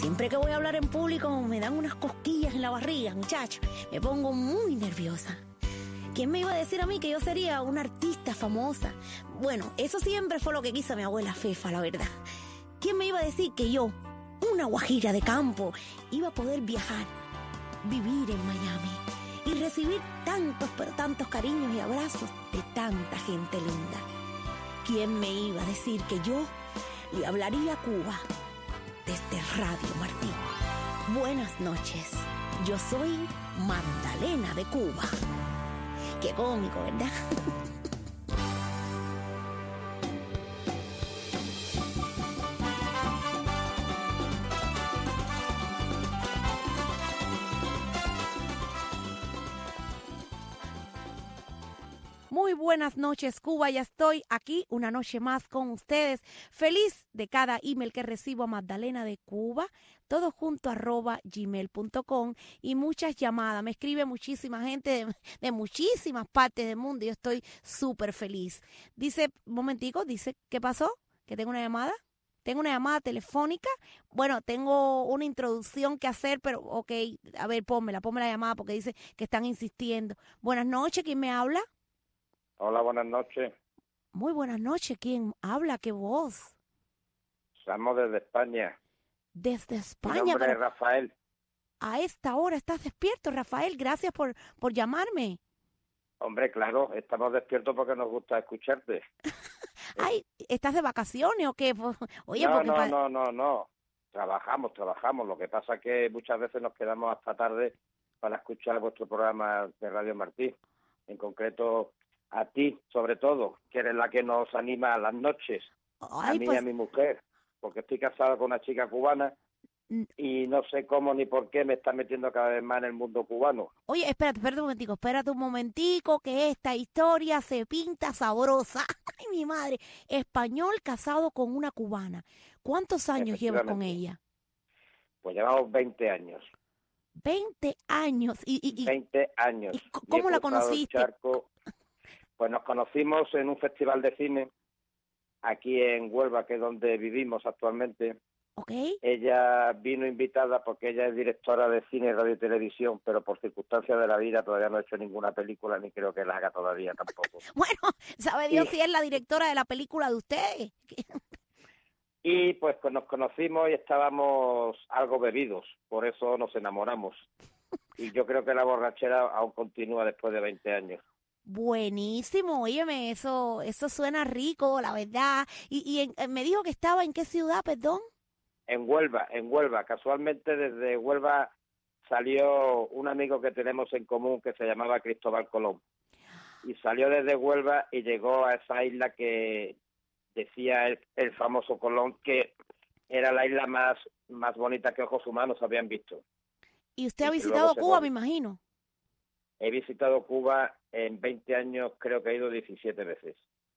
Siempre que voy a hablar en público me dan unas cosquillas en la barriga, muchacho. Me pongo muy nerviosa. ¿Quién me iba a decir a mí que yo sería una artista famosa? Bueno, eso siempre fue lo que quiso mi abuela Fefa, la verdad. ¿Quién me iba a decir que yo, una guajira de campo, iba a poder viajar, vivir en Miami y recibir tantos, pero tantos cariños y abrazos de tanta gente linda? ¿Quién me iba a decir que yo le hablaría a Cuba desde Radio Martí? Buenas noches, yo soy Magdalena de Cuba. Qué cómico, ¿verdad? Muy buenas noches, Cuba. Ya estoy aquí una noche más con ustedes. Feliz de cada email que recibo a Magdalena de Cuba, todo junto @gmail.com, y muchas llamadas. Me escribe muchísima gente de muchísimas partes del mundo y yo estoy súper feliz. Dice, un momentico, dice, ¿qué pasó? ¿Que tengo una llamada? Tengo una llamada telefónica. Bueno, tengo una introducción que hacer, pero ok, a ver, ponme la llamada porque dice que están insistiendo. Buenas noches, ¿quién me habla? Hola, buenas noches. Muy buenas noches. ¿Quién habla? ¿Qué voz? Estamos desde España. Desde Mi España. nombre Pero es Rafael. a esta hora estás despierto, Rafael. Gracias por llamarme. Hombre, claro, estamos despiertos porque nos gusta escucharte. Ay, ¿estás de vacaciones o qué? Oye, No, porque... no. Trabajamos. Lo que pasa es que muchas veces nos quedamos hasta tarde para escuchar vuestro programa de Radio Martí. En concreto, a ti, sobre todo, que eres la que nos anima a las noches. A Ay, mí y a pues... mi mujer, porque estoy casado con una chica cubana y no sé cómo ni por qué me está metiendo cada vez más en el mundo cubano. Oye, espérate un momentico, que esta historia se pinta sabrosa. Ay, mi madre, español casado con una cubana. ¿Cuántos años llevas con Efectivamente. ella? Pues llevamos 20 años. 20 años. 20 años. Y he ¿Cómo la cruzado el conociste? charco. Pues nos conocimos en un festival de cine aquí en Huelva, que es donde vivimos actualmente. ¿Ok? Ella vino invitada porque ella es directora de cine, radio y televisión, pero por circunstancias de la vida todavía no ha hecho ninguna película, ni creo que la haga todavía tampoco. Bueno, sabe Dios Y, si es la directora de la película de ustedes. y pues nos conocimos y estábamos algo bebidos, por eso nos enamoramos. Y yo creo que la borrachera aún continúa después de 20 años. Buenísimo, óyeme, eso suena rico, la verdad. Me dijo que estaba en qué ciudad, perdón. En Huelva. Casualmente desde Huelva salió un amigo que tenemos en común que se llamaba Cristóbal Colón. Y salió desde Huelva y llegó a esa isla que decía el famoso Colón que era la isla más bonita que ojos humanos habían visto. Y usted ha Y que luego visitado se Cuba, vol- me imagino. He visitado Cuba en 20 años, creo que he ido 17 veces.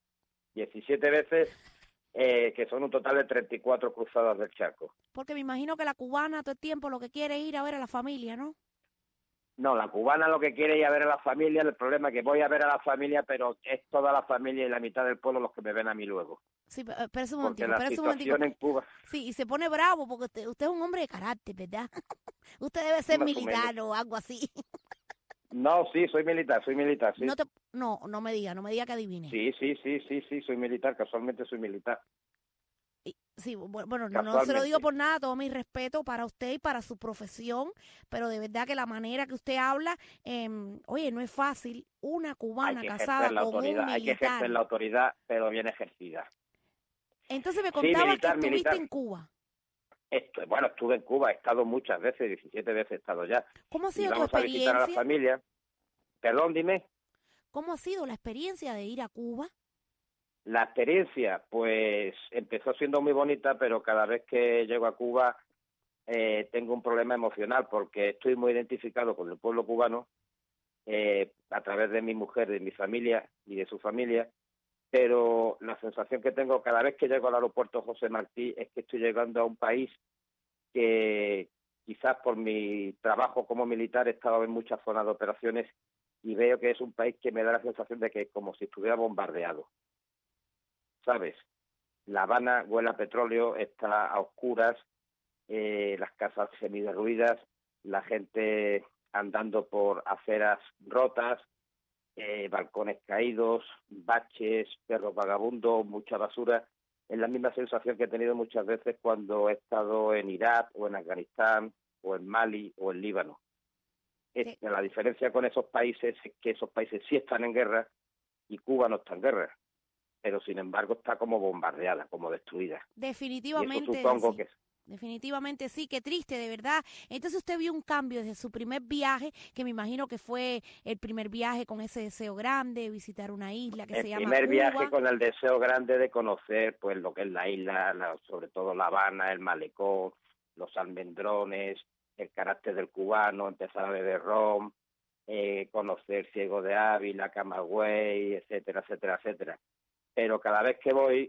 17 veces, que son un total de 34 cruzadas del charco. Porque me imagino que la cubana todo el tiempo lo que quiere es ir a ver a la familia, ¿no? No, la cubana lo que quiere es ir a ver a la familia. El problema es que voy a ver a la familia, pero es toda la familia y la mitad del pueblo los que me ven a mí luego. Sí, espérese un Porque momentico, la espérese un momentico. situación en Cuba, Sí, y se pone bravo porque usted es un hombre de carácter, ¿verdad? Usted debe ser más o menos. militar o algo así. No, sí, soy militar, sí. No me diga que adivine. Sí, soy militar, casualmente soy militar. Sí, bueno, no se lo digo Casualmente. por nada, todo mi respeto para usted y para su profesión, pero de verdad que la manera que usted habla, oye, no es fácil, una Hay cubana que casada ejercer la con un autoridad, militar. pero bien ejercida. Entonces me Sí, contaba que estuviste militar. en Cuba. Bueno, estuve en Cuba, he estado muchas veces, 17 veces he estado ya. ¿Cómo ha sido tu Íbamos a visitar a la experiencia? familia. Perdón, dime. ¿Cómo ha sido la experiencia de ir a Cuba? La experiencia, pues empezó siendo muy bonita, pero cada vez que llego a Cuba tengo un problema emocional porque estoy muy identificado con el pueblo cubano a través de mi mujer, de mi familia y de su familia, pero la sensación que tengo cada vez que llego al aeropuerto José Martí es que estoy llegando a un país que quizás por mi trabajo como militar he estado en muchas zonas de operaciones y veo que es un país que me da la sensación de que es como si estuviera bombardeado, ¿sabes? La Habana huele a petróleo, está a oscuras, las casas semiderruidas, la gente andando por aceras rotas, balcones caídos, baches, perros vagabundos, mucha basura. Es la misma sensación que he tenido muchas veces cuando he estado en Irak o en Afganistán o en Mali o en Líbano. Sí. La diferencia con esos países es que esos países sí están en guerra y Cuba no está en guerra, pero sin embargo está como bombardeada, como destruida. Y eso Definitivamente supongo sí. que Definitivamente sí, qué triste, de verdad. Entonces usted vio un cambio desde su primer viaje, que me imagino que fue el primer viaje con ese deseo grande, visitar una isla que el se llama primer viaje Cuba. con el deseo grande de conocer pues lo que es la isla, sobre todo La Habana, el malecón, los almendrones, el carácter del cubano, empezar a beber ron, conocer Ciego de Ávila, Camagüey, etcétera, etcétera, etcétera. Pero cada vez que voy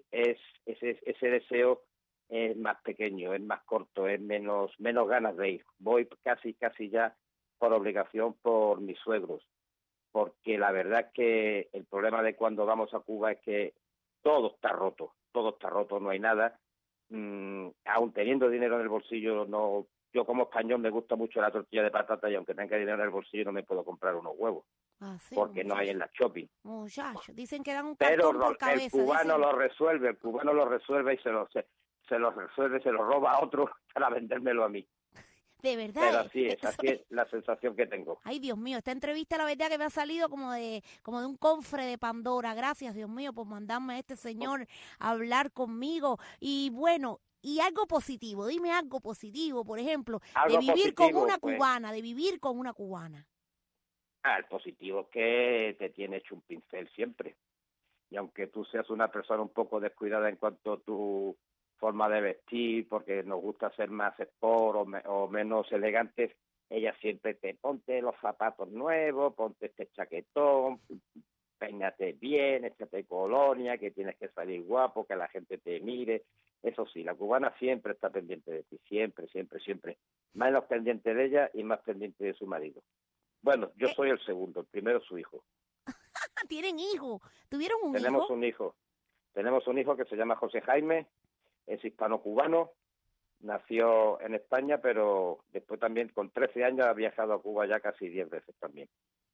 ese deseo es más pequeño, es más corto, es menos ganas de ir. Voy casi ya por obligación por mis suegros, porque la verdad es que el problema de cuando vamos a Cuba es que todo está roto, no hay nada. Aun teniendo dinero en el bolsillo, no. Yo como español me gusta mucho la tortilla de patata y aunque tenga dinero en el bolsillo no me puedo comprar unos huevos, Ah, sí, porque no hay en la shopping. muchacho. Dicen que dan un Pero cartón por el cabeza, cubano dicen. lo resuelve, y se lo resuelve, se lo roba a otro para vendérmelo a mí. De verdad, Pero así eso es la sensación que tengo. Ay, Dios mío, esta entrevista la verdad que me ha salido como de un cofre de Pandora. Gracias, Dios mío, por mandarme a este señor a hablar conmigo. Y bueno, y algo positivo, dime algo positivo, por ejemplo, de Algo vivir con positivo, una pues, cubana, de vivir con una cubana. el positivo es que te tiene hecho un pincel siempre. Y aunque tú seas una persona un poco descuidada en cuanto a tu forma de vestir, porque nos gusta ser más sport o menos elegantes, ella siempre te ponte los zapatos nuevos, ponte este chaquetón, peínate bien, échate colonia, que tienes que salir guapo, que la gente te mire. Eso sí, la cubana siempre está pendiente de ti, siempre, siempre, siempre. Menos pendiente de ella y más pendiente de su marido. Bueno, yo soy el segundo, el primero es su hijo. ¿Tienen hijo? ¿Tuvieron un Tenemos hijo? un hijo, tenemos un hijo que se llama José Jaime, es hispano-cubano, nació en España, pero después también con 13 años ha viajado a Cuba ya casi 10 veces también.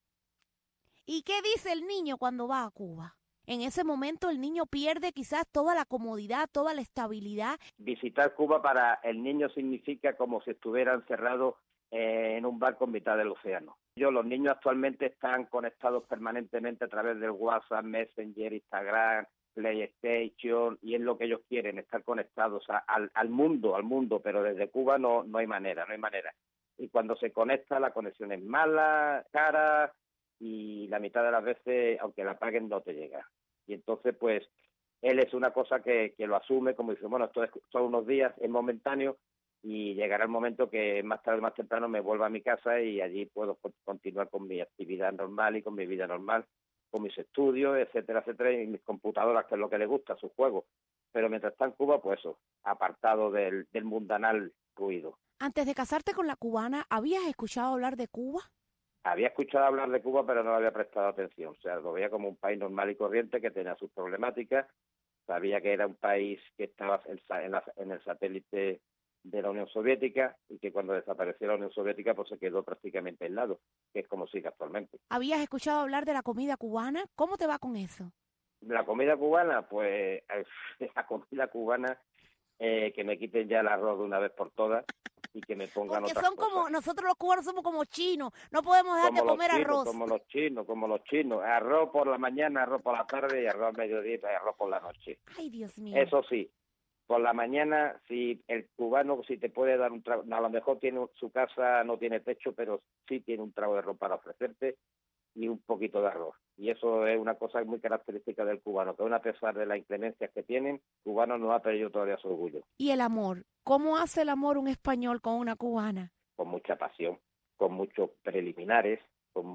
¿Y qué dice el niño cuando va a Cuba? En ese momento el niño pierde quizás toda la comodidad, toda la estabilidad. Visitar Cuba para el niño significa como si estuviera encerrado en un barco en mitad del océano. Los niños actualmente están conectados permanentemente a través del WhatsApp, Messenger, Instagram, PlayStation, y es lo que ellos quieren, estar conectados al mundo, pero desde Cuba no hay manera. Y cuando se conecta, la conexión es mala, cara, y la mitad de las veces, aunque la paguen, no te llega. Y entonces, pues, él es una cosa que lo asume, como dice, bueno, esto es solo unos días, es momentáneo, y llegará el momento que más tarde o más temprano me vuelva a mi casa y allí puedo continuar con mi actividad normal y con mi vida normal, con mis estudios, etcétera, etcétera, y mis computadoras, que es lo que le gusta, sus juegos. Pero mientras está en Cuba, pues eso, apartado del mundanal ruido. Antes de casarte con la cubana, ¿habías escuchado hablar de Cuba? Había escuchado hablar de Cuba, pero no le había prestado atención. O sea, lo veía como un país normal y corriente que tenía sus problemáticas. Sabía que era un país que estaba en el satélite de la Unión Soviética y que cuando desapareció la Unión Soviética pues se quedó prácticamente aislado, que es como sigue actualmente. ¿Habías escuchado hablar de la comida cubana? ¿Cómo te va con eso? La comida cubana, pues la comida cubana, que me quiten ya el arroz de una vez por todas y que me pongan Porque otras son cosas. como, nosotros los cubanos somos como chinos, no podemos dejar de Como los comer chinos, arroz. como los chinos. Arroz por la mañana, arroz por la tarde y arroz al mediodía y arroz por la noche. Ay, Dios mío. Eso sí, por la mañana, si el cubano si te puede dar un trago, a lo mejor tiene su casa no tiene techo, pero sí tiene un trago de arroz para ofrecerte y un poquito de arroz. Y eso es una cosa muy característica del cubano, que aun a pesar de las inclemencias que tienen, el cubano no ha perdido todavía su orgullo. ¿Y el amor? ¿Cómo hace el amor un español con una cubana? Con mucha pasión, con muchos preliminares, con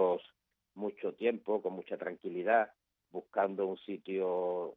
mucho tiempo, con mucha tranquilidad, buscando un sitio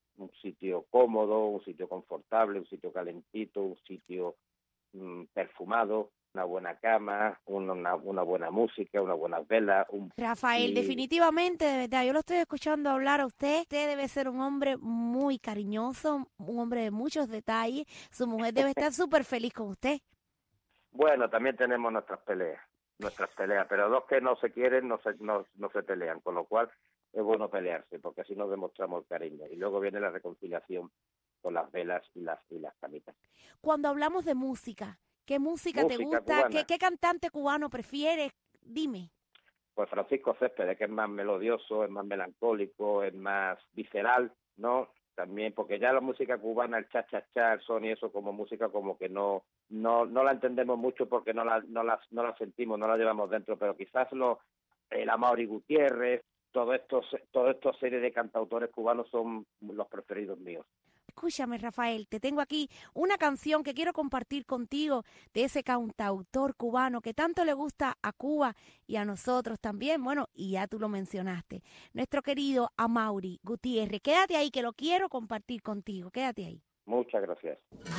cómodo, un sitio confortable, un sitio calentito, un sitio perfumado, una buena cama, una buena música, unas buenas velas. Rafael, definitivamente, de verdad, yo lo estoy escuchando hablar a usted. Usted debe ser un hombre muy cariñoso, un hombre de muchos detalles. Su mujer debe estar súper feliz con usted. Bueno, también tenemos nuestras peleas, pero dos que no se quieren no se pelean, con lo cual es bueno pelearse, porque así nos demostramos el cariño. Y luego viene la reconciliación con las velas y las camitas. Cuando hablamos de música, ¿qué música te Música gusta? cubana, ¿Qué cantante cubano prefieres? Dime. pues Francisco Céspedes, que es más melodioso, es más melancólico, es más visceral, ¿no? También, porque ya la música cubana, el cha-cha-cha, el son y eso como música como que no la entendemos mucho porque no la sentimos, no la llevamos dentro, pero quizás el Amaury Gutiérrez, todos estos series de cantautores cubanos son los preferidos míos. Escúchame, Rafael, te tengo aquí una canción que quiero compartir contigo de ese cantautor cubano que tanto le gusta a Cuba y a nosotros también. Bueno, y ya tú lo mencionaste, nuestro querido Amaury Gutiérrez. Quédate ahí, que lo quiero compartir contigo. Quédate ahí. Muchas gracias.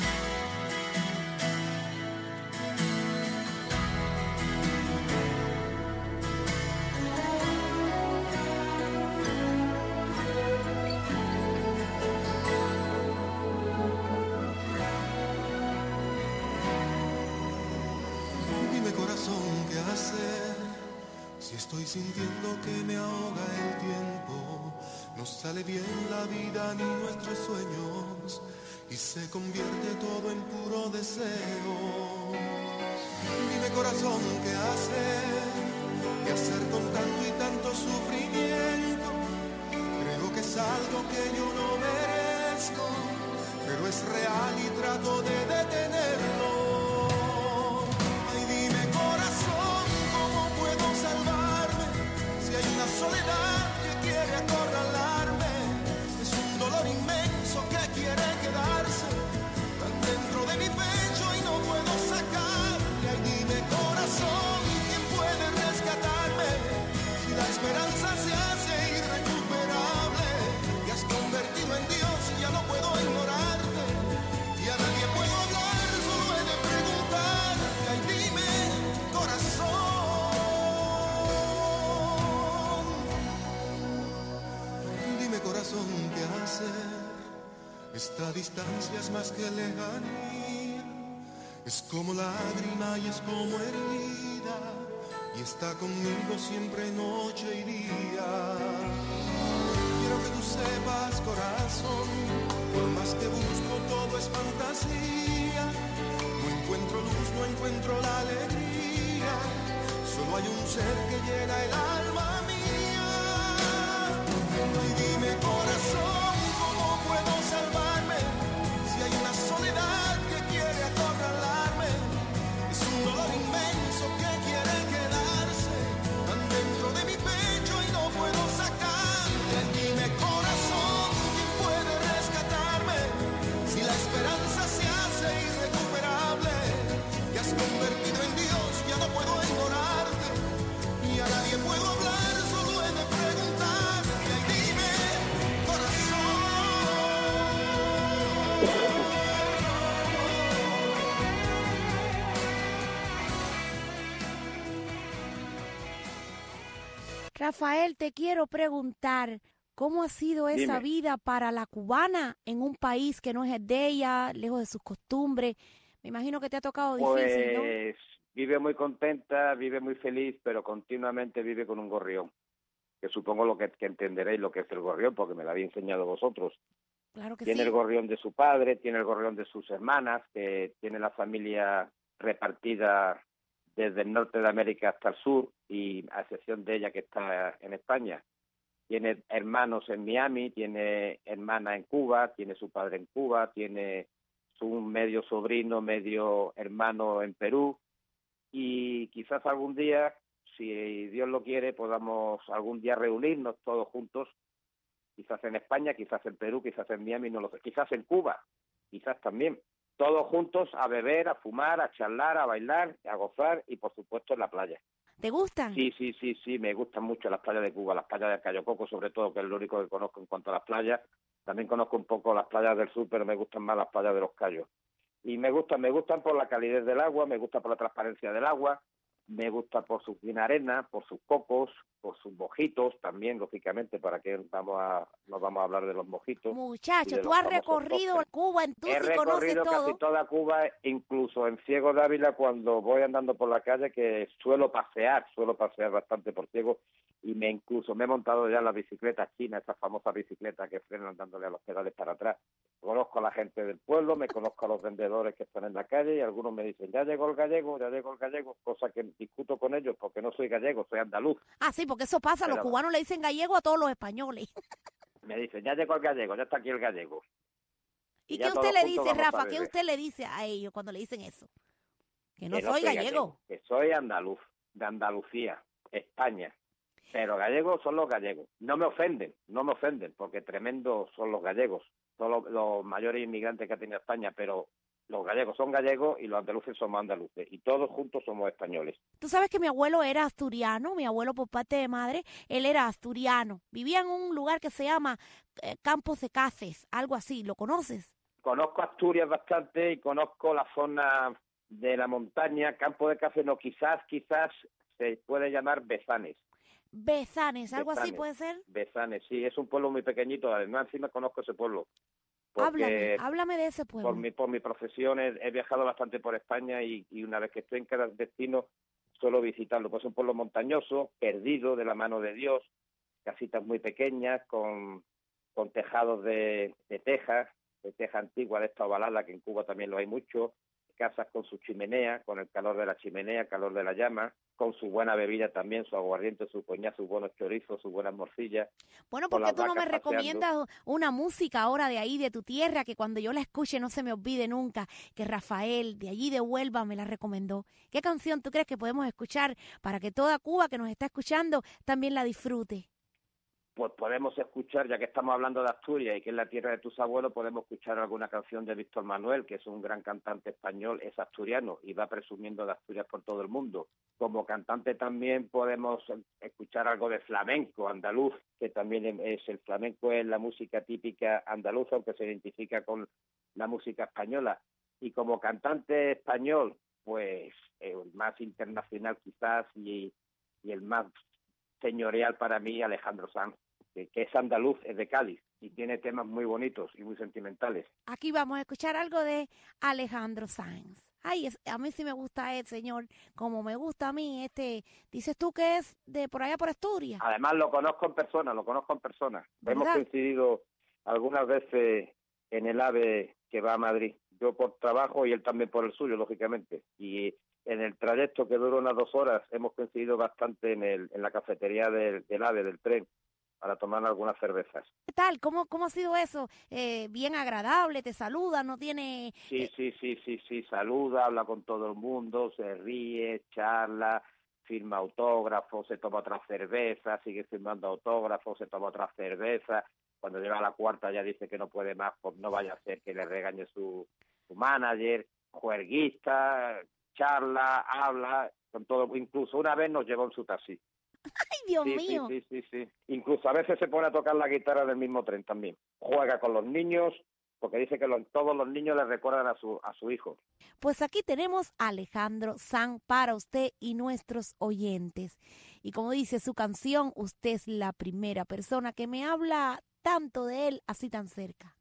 Dime corazón, ¿qué hacer? Si estoy sintiendo que me ahoga el tiempo, no sale bien la vida ni nuestros sueños y se convierte todo en puro deseo. Dime corazón, ¿qué hacer? ¿Qué hacer con tanto y tanto sufrimiento? Creo que es algo que yo no merezco, pero es real y trato de detenerlo. Soledad que quiere acorralarme, es un dolor inmenso que quiere quedarse tan dentro de mi pecho y no puedo sacarle. Ay, dime corazón, ¿quién puede rescatarme? Si la esperanza se hace irrecuperable, te has convertido en Dios y ya no puedo ignorarte, y a nadie puedo hablar, solo he de preguntar. Ay, dime corazón. Corazón, ¿qué hacer? Esta distancia es más que lejanía, es como lágrima y es como herida, y está conmigo siempre noche y día. Quiero que tú sepas, corazón, por más que busco todo es fantasía, no encuentro luz, no encuentro la alegría, solo hay un ser que llena el alma mía. Y dime corazón, ¿cómo puedo salvarme? Si hay una soledad que quiere acorralarme, es un dolor inmenso que quiere quedarse tan dentro de mi pecho y no puedo sacarle. Dime corazón, ¿quién puede rescatarme? Si la esperanza se hace irrecuperable, te has convertido en Dios, ya no puedo ignorarte, y a nadie puedo hablar, solo he de preguntar. Rafael, te quiero preguntar, ¿cómo ha sido esa Dime. vida para la cubana en un país que no es el de ella, lejos de sus costumbres? Me imagino que te ha tocado difícil, ¿no? Pues vive muy contenta, vive muy feliz, pero continuamente vive con un gorrión, que supongo que entenderéis lo que es el gorrión, porque me lo habéis enseñado vosotros. Claro que Tiene sí. el gorrión de su padre, tiene el gorrión de sus hermanas, que tiene la familia repartida desde el norte de América hasta el sur, y a excepción de ella que está en España. Tiene hermanos en Miami, tiene hermana en Cuba, tiene su padre en Cuba, tiene su medio sobrino, medio hermano en Perú, y quizás algún día, si Dios lo quiere, podamos algún día reunirnos todos juntos, quizás en España, quizás en Perú, quizás en Miami, no lo sé, quizás en Cuba, quizás también, todos juntos a beber, a fumar, a charlar, a bailar, a gozar y por supuesto en la playa. ¿Te gustan? Sí, me gustan mucho las playas de Cuba, las playas de Cayo Coco sobre todo, que es lo único que conozco en cuanto a las playas. También conozco un poco las playas del sur, pero me gustan más las playas de los Cayos. Y me gustan por la calidez del agua, me gusta por la transparencia del agua, me gusta por su fina arena, por sus cocos, por sus mojitos también, lógicamente, para que nos vamos a hablar de los mojitos. Muchacho, tú has recorrido Cuba, tú sí conoces todo. He recorrido casi toda Cuba, incluso en Ciego de Ávila, cuando voy andando por la calle, que suelo pasear bastante por Ciego, y me he montado ya en las bicicletas chinas, esas famosas bicicletas que frenan dándole a los pedales para atrás. Conozco a la gente del pueblo, me conozco a los vendedores que están en la calle, y algunos me dicen, ya llegó el gallego, cosa que discuto con ellos porque no soy gallego, soy andaluz. Ah, sí, porque eso pasa, los cubanos le dicen gallego a todos los españoles. Me dicen, ya llegó el gallego, ya está aquí el gallego. ¿Y qué usted le dice, Rafa? ¿Qué usted le dice a ellos cuando le dicen eso? Que no soy gallego. Que soy andaluz, de Andalucía, España. Pero gallegos son los gallegos. No me ofenden, porque tremendos son los gallegos. Son los mayores inmigrantes que ha tenido España, pero los gallegos son gallegos y los andaluces somos andaluces. Y todos juntos somos españoles. Tú sabes que mi abuelo era asturiano, mi abuelo por parte de madre, él era asturiano. Vivía en un lugar que se llama Campos de Cáceres, algo así. ¿Lo conoces? Conozco Asturias bastante y conozco la zona de la montaña. Campo de Cáceres no, quizás se puede llamar Bezanes. Bezanes, ¿algo así puede ser? Bezanes, sí, es un pueblo muy pequeñito, además encima conozco ese pueblo. Háblame de ese pueblo. Por mi profesión he viajado bastante por España y una vez que estoy en cada destino suelo visitarlo. Pues es un pueblo montañoso, perdido de la mano de Dios, casitas muy pequeñas con tejados de teja antigua de esta ovalada, que en Cuba también lo hay mucho, casas con su chimenea, con el calor de la chimenea, calor de la llama, con su buena bebida también, su aguardiente, su coñac, sus buenos chorizos, sus buenas morcillas. Bueno, ¿por qué tú no me recomiendas una música ahora de ahí, de tu tierra, que cuando yo la escuche no se me olvide nunca, que Rafael, de allí de Huelva, me la recomendó? ¿Qué canción tú crees que podemos escuchar para que toda Cuba que nos está escuchando también la disfrute? Pues podemos escuchar, ya que estamos hablando de Asturias y que es la tierra de tus abuelos, podemos escuchar alguna canción de Víctor Manuel, que es un gran cantante español, es asturiano y va presumiendo de Asturias por todo el mundo. Como cantante también podemos escuchar algo de flamenco andaluz, que también el flamenco es la música típica andaluza, aunque se identifica con la música española. Y como cantante español, pues el más internacional quizás y el más señorial para mí, Alejandro Sanz, que es andaluz, es de Cádiz y tiene temas muy bonitos y muy sentimentales. Aquí vamos a escuchar algo de Alejandro Sanz. Ay, a mí sí me gusta el señor, como me gusta a mí. Dices tú que es de por allá por Asturias. Además lo conozco en persona. ¿Verdad? Hemos coincidido algunas veces en el AVE que va a Madrid. Yo por trabajo y él también por el suyo, lógicamente. Y en el trayecto que dura unas 2 horas hemos coincidido bastante en la cafetería del AVE, del tren, para tomar algunas cervezas. ¿Qué tal? ¿Cómo ha sido eso? ¿Bien agradable? ¿Te saluda? ¿No tiene...? Sí, saluda, habla con todo el mundo, se ríe, charla, firma autógrafos, se toma otra cerveza, sigue firmando autógrafos, se toma otra cerveza. Cuando llega a la 4ª ya dice que no puede más, pues no vaya a ser que le regañe su manager, juerguista, charla, habla, con todo. Incluso una vez nos llevó en su taxi. ¡Ay, Dios mío! Sí. Incluso a veces se pone a tocar la guitarra del mismo tren también. Juega con los niños, porque dice que todos los niños le recuerdan a su hijo. Pues aquí tenemos a Alejandro Sanz para usted y nuestros oyentes. Y como dice su canción, usted es la primera persona que me habla tanto de él así tan cerca.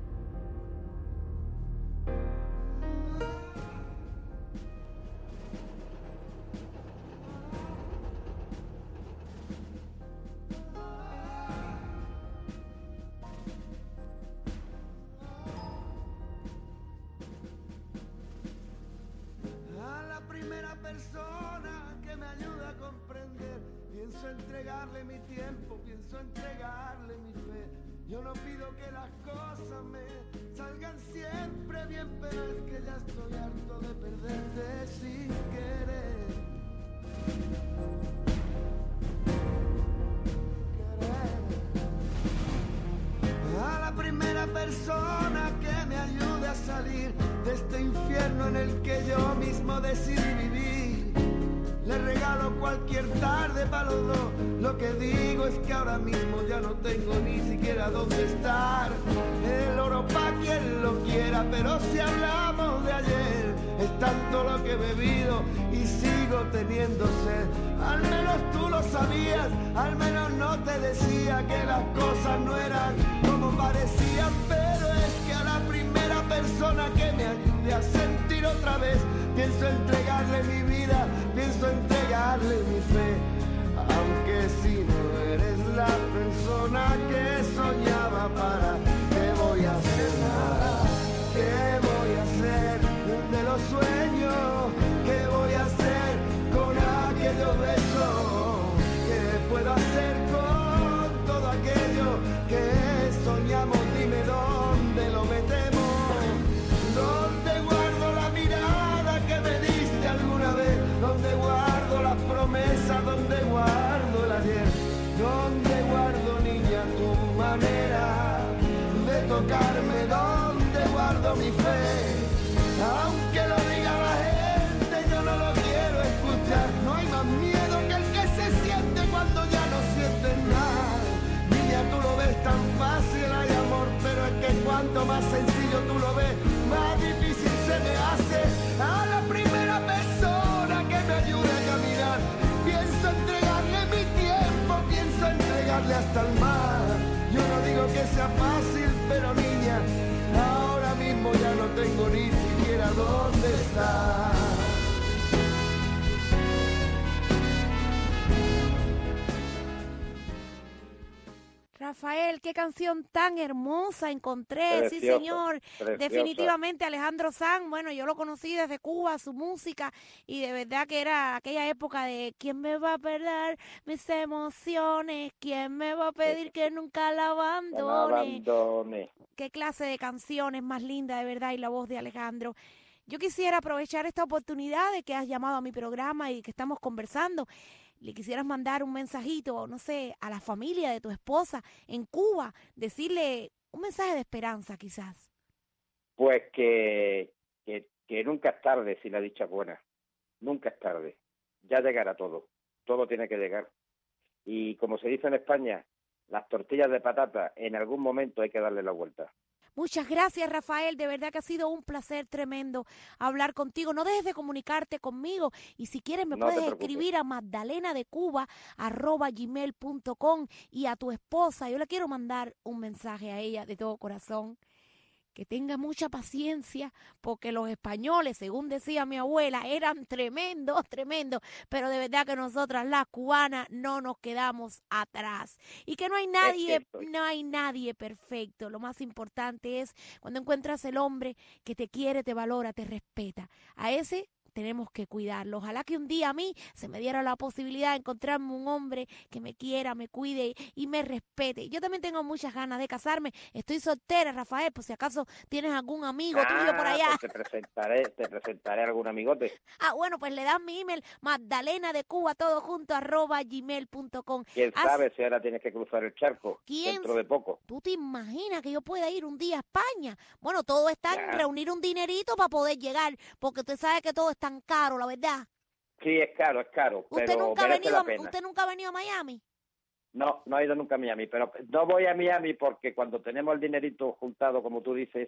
Persona que me ayuda a comprender. Pienso entregarle mi tiempo, pienso entregarle mi fe. Yo no pido que las cosas me salgan siempre bien, pero es que ya estoy harto de perderte sin querer. A la primera persona que me ayude a salir de este infierno en el que yo mismo decidí vivir. le regalo cualquier tarde para los dos. Lo que digo es que ahora mismo ya no tengo ni siquiera dónde estar. El oro pa' quien lo quiera, pero si hablamos de ayer, es tanto lo que he bebido y sigo teniendo sed. Al menos tú lo sabías, al menos no te decía que las cosas no eran como parecían, pero es que a la primera persona que me ayude a sentir otra vez, pienso entregarle mi vida, pienso entregarle mi fe. Aunque si no eres la persona que soñaba, ¿para qué voy a hacer nada? ¿Qué voy a hacer de los sueños? ¿Qué voy a hacer con aquellos besos? ¿Qué puedo hacer con todo aquello que soñamos? Dime dónde lo metemos. ¿Dónde guardo la mirada que me diste alguna vez? ¿Dónde guardo las promesas? ¿Dónde guardo el ayer? ¿Dónde guardo, niña, tu manera de tocarme? ¿Dónde guardo mi fe? Aunque lo diga la gente, yo no lo quiero escuchar. No hay más miedo que el que se siente cuando ya no sientes nada. Niña, tú lo ves tan fácil, hay amor, pero es que cuanto más sencillo tú lo ves, más difícil se me hace. A la primera persona que me ayude a caminar, pienso entregarle mi tiempo, pienso entregarle hasta el mar. Yo no digo que sea fácil, pero niña, ahora mismo ya no tengo ni siquiera dónde estar. Rafael, qué canción tan hermosa encontré, Preciosa, sí señor, preciosa. definitivamente Alejandro Sanz, bueno, yo lo conocí desde Cuba, su música, y de verdad que era aquella época de ¿quién me va a perder mis emociones? ¿Quién me va a pedir que nunca la abandone? Qué clase de canciones más linda, de verdad, y la voz de Alejandro. Yo quisiera aprovechar esta oportunidad de que has llamado a mi programa y que estamos conversando. Le quisieras mandar un mensajito, no sé, a la familia de tu esposa en Cuba, decirle un mensaje de esperanza quizás. Pues que nunca es tarde si la dicha es buena. Nunca es tarde. Ya llegará todo. Todo tiene que llegar. Y como se dice en España, las tortillas de patata en algún momento hay que darle la vuelta. Muchas gracias, Rafael. De verdad que ha sido un placer tremendo hablar contigo. No dejes de comunicarte conmigo. Y si quieres me puedes escribir a magdalenadecuba@gmail.com y a tu esposa. Yo le quiero mandar un mensaje a ella de todo corazón. Que tenga mucha paciencia, porque los españoles, según decía mi abuela, eran tremendos, pero de verdad que nosotras las cubanas no nos quedamos atrás. Y que no hay nadie perfecto. Lo más importante es cuando encuentras el hombre que te quiere, te valora, te respeta. A ese tenemos que cuidarlo. Ojalá que un día a mí se me diera la posibilidad de encontrarme un hombre que me quiera, me cuide y me respete. Yo también tengo muchas ganas de casarme. Estoy soltera, Rafael, por si acaso tienes algún amigo tuyo por allá. Pues te presentaré a algún amigote. Bueno, pues le das mi email, magdalenadecuba, todo junto, @gmail.com. ¿Quién sabe si ahora tienes que cruzar el charco dentro de poco? ¿Tú te imaginas que yo pueda ir un día a España? Bueno, todo está en reunir un dinerito para poder llegar, porque usted sabe que todo es tan caro, la verdad. Sí, es caro, ¿Usted pero nunca merece la pena. ¿Usted nunca ha venido a Miami? No he ido nunca a Miami, pero no voy a Miami porque cuando tenemos el dinerito juntado, como tú dices,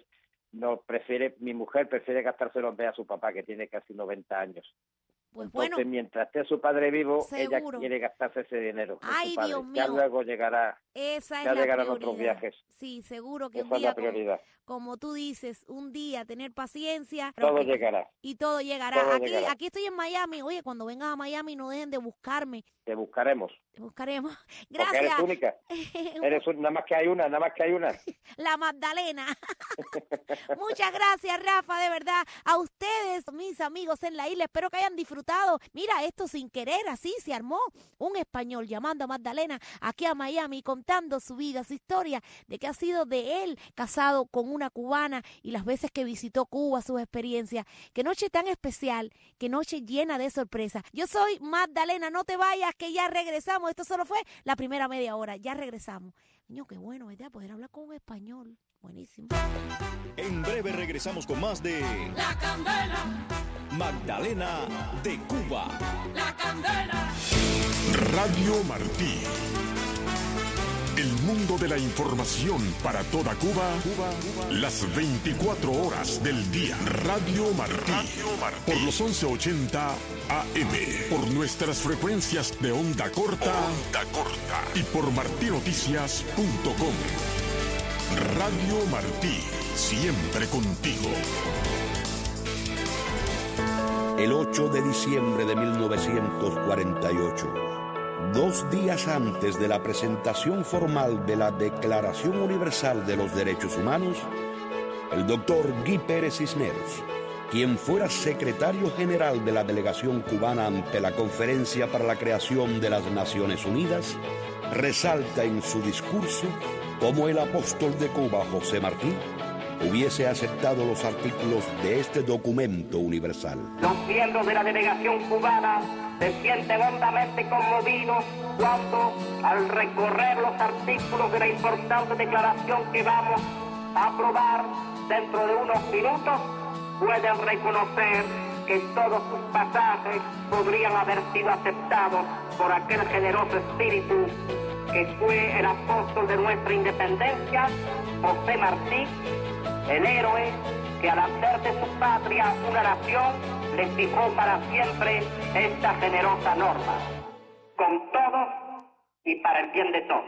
mi mujer prefiere gastárselo en ver a su papá, que tiene casi 90 años. Pues Entonces, bueno, mientras esté su padre vivo, seguro. ella quiere gastarse ese dinero. Ay, Dios mío. Ya luego llegarán otros viajes. Sí, seguro que Esa un es día, la prioridad. como tú dices, un día tener paciencia. Todo llegará. Y todo llegará. Todo llegará. Aquí estoy en Miami. Oye, cuando vengas a Miami no dejen de buscarme. Te buscaremos. Te buscaremos. Porque Gracias. eres única. Nada más que hay una. La Magdalena. Muchas gracias, Rafa, de verdad. A ustedes, mis amigos en la isla, espero que hayan disfrutado. Mira, esto sin querer, así se armó. Un español llamando a Magdalena aquí a Miami, contando su vida, su historia, de que ha sido de él casado con una cubana y las veces que visitó Cuba, sus experiencias. Qué noche tan especial, qué noche llena de sorpresas. Yo soy Magdalena, no te vayas, que ya regresamos. Esto solo fue la primera media hora, ya regresamos. Niño, qué bueno, ¿verdad? Poder hablar con un español. Buenísimo. En breve regresamos con más de La Candela. Magdalena de Cuba. La Candela. Radio Martí. El mundo de la información para toda Cuba, las 24 horas del día. Radio Martí. Por los 1180 AM. Por nuestras frecuencias de onda corta. Y por martinoticias.com. Radio Martí. Siempre contigo. El 8 de diciembre de 1948, 2 días antes de la presentación formal de la Declaración Universal de los Derechos Humanos, el doctor Guy Pérez Cisneros, quien fuera secretario general de la delegación cubana ante la Conferencia para la Creación de las Naciones Unidas, resalta en su discurso cómo el apóstol de Cuba, José Martí, hubiese aceptado los artículos de este documento universal. Los miembros de la delegación cubana se sienten hondamente conmovidos cuando, al recorrer los artículos de la importante declaración que vamos a aprobar dentro de unos minutos, pueden reconocer que todos sus pasajes podrían haber sido aceptados por aquel generoso espíritu que fue el apóstol de nuestra independencia, José Martí, el héroe que al hacer de su patria una nación le fijó para siempre esta generosa norma, con todos y para el bien de todos.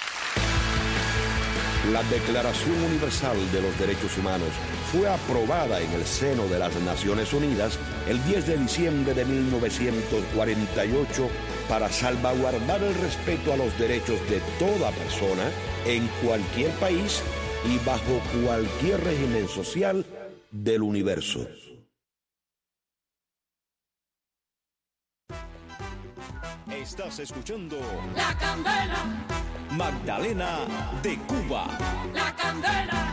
La Declaración Universal de los Derechos Humanos fue aprobada en el seno de las Naciones Unidas el 10 de diciembre de 1948 para salvaguardar el respeto a los derechos de toda persona en cualquier país y bajo cualquier régimen social del universo. Estás escuchando La Candela. Magdalena de Cuba. La Candela.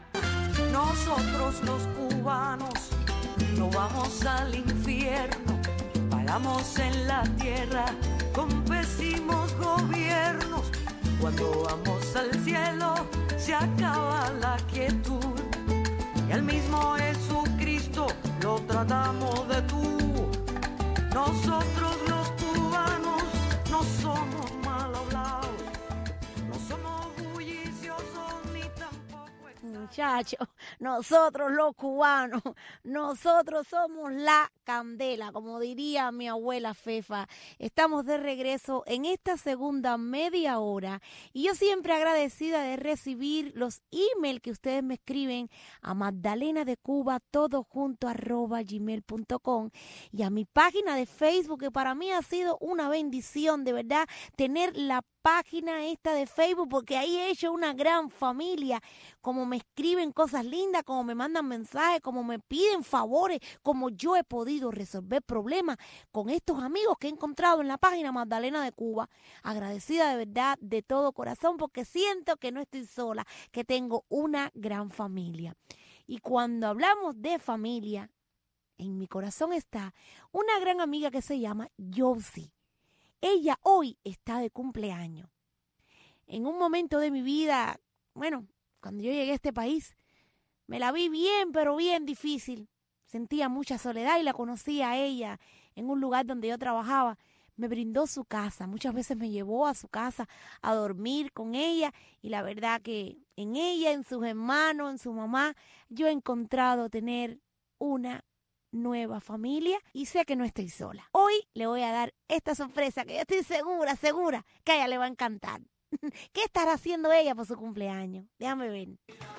Nosotros los cubanos no vamos al infierno, pagamos en la tierra con pésimos gobiernos. Cuando vamos al cielo se acaba la quietud y al mismo Jesucristo lo tratamos de tú. Nosotros los cubanos no somos mal hablados, no somos bulliciosos ni tampoco... Muchachos, nosotros los cubanos, nosotros somos la candela, como diría mi abuela Fefa. Estamos de regreso en esta segunda media hora y yo siempre agradecida de recibir los emails que ustedes me escriben a Magdalena de Cuba, todo junto @gmail.com, y a mi página de Facebook, que para mí ha sido una bendición, de verdad, tener la página esta de Facebook, porque ahí he hecho una gran familia, como me escriben cosas lindas, como me mandan mensajes, como me piden favores, como yo he podido resolver problemas con estos amigos que he encontrado en la página Magdalena de Cuba. Agradecida de verdad, de todo corazón, porque siento que no estoy sola, que tengo una gran familia. Y cuando hablamos de familia, en mi corazón está una gran amiga que se llama Josie. Ella hoy está de cumpleaños. En un momento de mi vida, bueno, cuando yo llegué a este país, me la vi bien, pero bien difícil. Sentía mucha soledad y la conocí a ella en un lugar donde yo trabajaba. Me brindó su casa, muchas veces me llevó a su casa a dormir con ella y la verdad que en ella, en sus hermanos, en su mamá, yo he encontrado tener una nueva familia y sé que no estoy sola. Hoy le voy a dar esta sorpresa que yo estoy segura que a ella le va a encantar. ¿Qué estará haciendo ella por su cumpleaños? Déjame ver.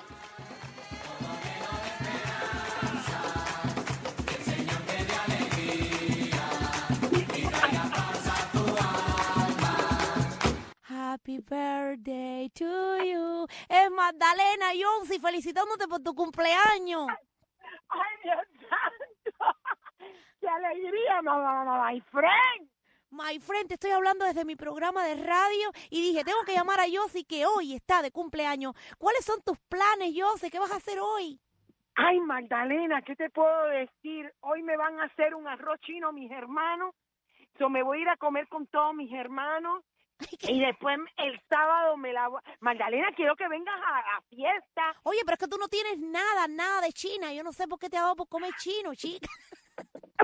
Happy birthday to you. Es Magdalena Josie felicitándote por tu cumpleaños. ¡Ay, Dios santo! ¡Qué alegría, mamá, my friend! My friend, te estoy hablando desde mi programa de radio y dije, tengo que llamar a Josie que hoy está de cumpleaños. ¿Cuáles son tus planes, Josie? ¿Qué vas a hacer hoy? Ay, Magdalena, ¿qué te puedo decir? Hoy me van a hacer un arroz chino mis hermanos. Me voy a ir a comer con todos mis hermanos. Y después el sábado Magdalena, quiero que vengas a la fiesta. Oye, pero es que tú no tienes nada de China. Yo no sé por qué te ha dado por comer chino, chica.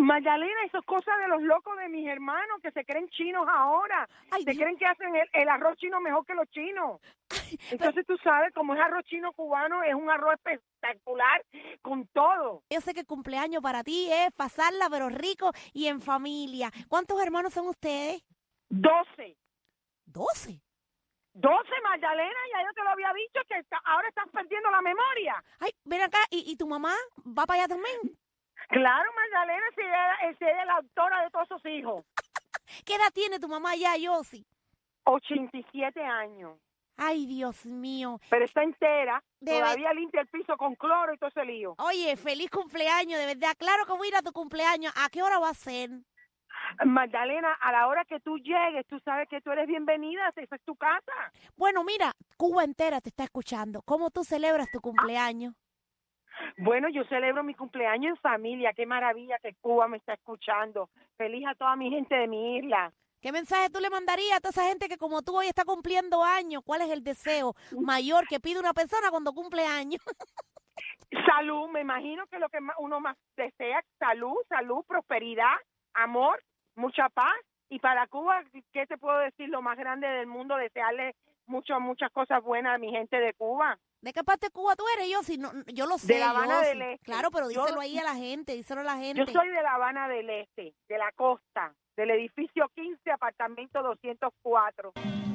Magdalena, eso es cosa de los locos de mis hermanos que se creen chinos ahora. Ay, se Dios. creen que hacen el arroz chino mejor que los chinos. Entonces tú sabes, como es arroz chino cubano, es un arroz espectacular con todo. Yo sé que el cumpleaños para ti es pasarla, pero rico y en familia. ¿Cuántos hermanos son ustedes? 12. 12. 12, Magdalena, ya yo te lo había dicho que ahora estás perdiendo la memoria. Ay, ven acá, ¿y tu mamá va para allá también? Claro, Magdalena, si ella es la autora de todos esos hijos. ¿Qué edad tiene tu mamá ya, Yossi? 87 años. Ay, Dios mío. Pero está entera, Debe- todavía limpia el piso con cloro y todo ese lío. Oye, feliz cumpleaños, de verdad. Claro que voy a ir a tu cumpleaños. ¿A qué hora va a ser? Magdalena, a la hora que tú llegues, tú sabes que tú eres bienvenida, esa es tu casa. Bueno, mira, Cuba entera te está escuchando. ¿Cómo tú celebras tu cumpleaños? Bueno, yo celebro mi cumpleaños en familia, qué maravilla que Cuba me está escuchando. Feliz a toda mi gente de mi isla. ¿Qué mensaje tú le mandarías a toda esa gente que como tú hoy está cumpliendo años? ¿Cuál es el deseo mayor que pide una persona cuando cumple años? Salud, me imagino que lo que uno más desea, salud, prosperidad, amor, mucha paz. Y para Cuba, ¿qué te puedo decir? Lo más grande del mundo, desearle muchas cosas buenas a mi gente de Cuba. ¿De qué parte de Cuba tú eres, yo? Si no, yo lo sé. De La Habana Yossi. del Este. Claro, pero Yo- díselo ahí a la gente, díselo a la gente. Yo soy de La Habana del Este, de la costa, del edificio 15, apartamento 204.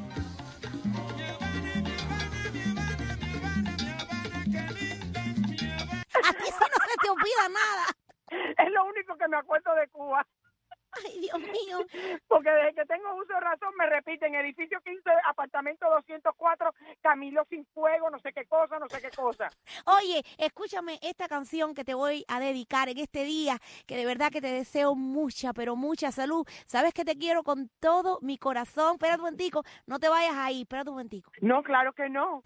A ti eso no se te olvida nada. Es lo único que me acuerdo de Cuba. Ay, Dios mío. Porque desde que tengo uso de razón me repiten edificio 15, apartamento 204, Camilo sin fuego, no sé qué cosa. Oye, escúchame esta canción que te voy a dedicar en este día, que de verdad que te deseo mucha, pero mucha salud. Sabes que te quiero con todo mi corazón. Espera un momentico, no te vayas ahí, espera un momentico. No, claro que no.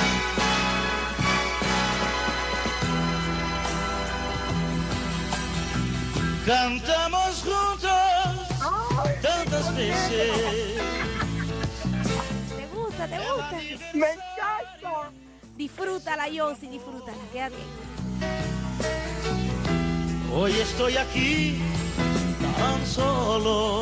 Cantamos juntos tantas veces. ¿Te gusta? ¿Te gusta? Me encanta. Disfrútala, Yossi, disfrútala. Quédate. Hoy estoy aquí tan solo,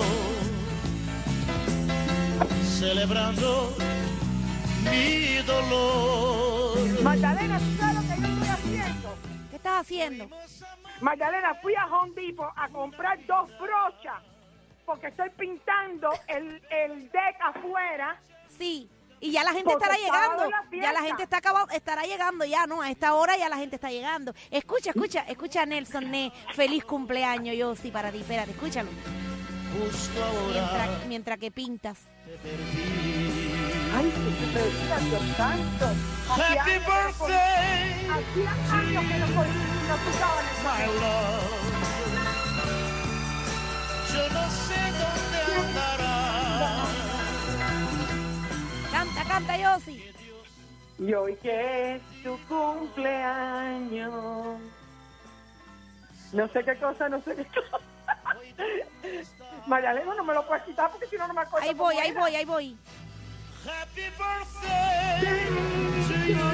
celebrando mi dolor. Magdalena, ¿tú sabes lo que yo estoy haciendo? ¿Qué estás haciendo? Magdalena, fui a Home Depot a comprar 2 brochas porque estoy pintando el deck afuera. Sí. Y ya la gente Porque estará sábado llegando. la Ya la fiesta. gente estará llegando ya, ¿no? A esta hora ya la gente está llegando. Escucha a Nelson Ne. Feliz cumpleaños, Yossi, para ti. Espérate, escúchalo. Justo ahora Mientras que pintas. te perdí. Ay, que te decía, Dios santo. Happy birthday, Hacía años que no pisaban el my papel. love. Yo no sé dónde andará. Canta, Yossi. Y hoy que es tu cumpleaños. No sé qué cosa. Magdalena, no me lo puedes quitar porque si no me acuerdo. Ahí voy. Happy birthday to you,